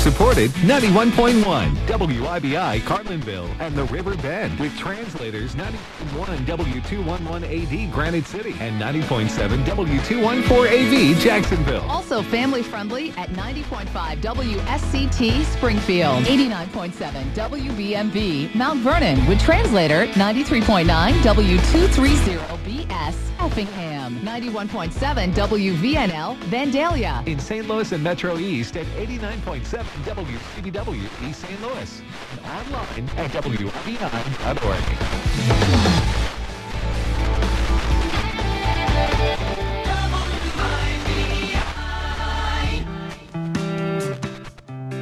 Listener-supported 91.1 WIBI Carlinville and the River Bend with translators 90.1 W211AD Granite City and 90.7 W214AV Jacksonville. Also family friendly at 90.5 WSCT Springfield, 89.7 WBMV Mount Vernon with translator 93.9 W230BS Effingham, 91.7 WVNL Vandalia. In St. Louis and Metro East at 89.7 WCBW East St. Louis and online at WIBI.org.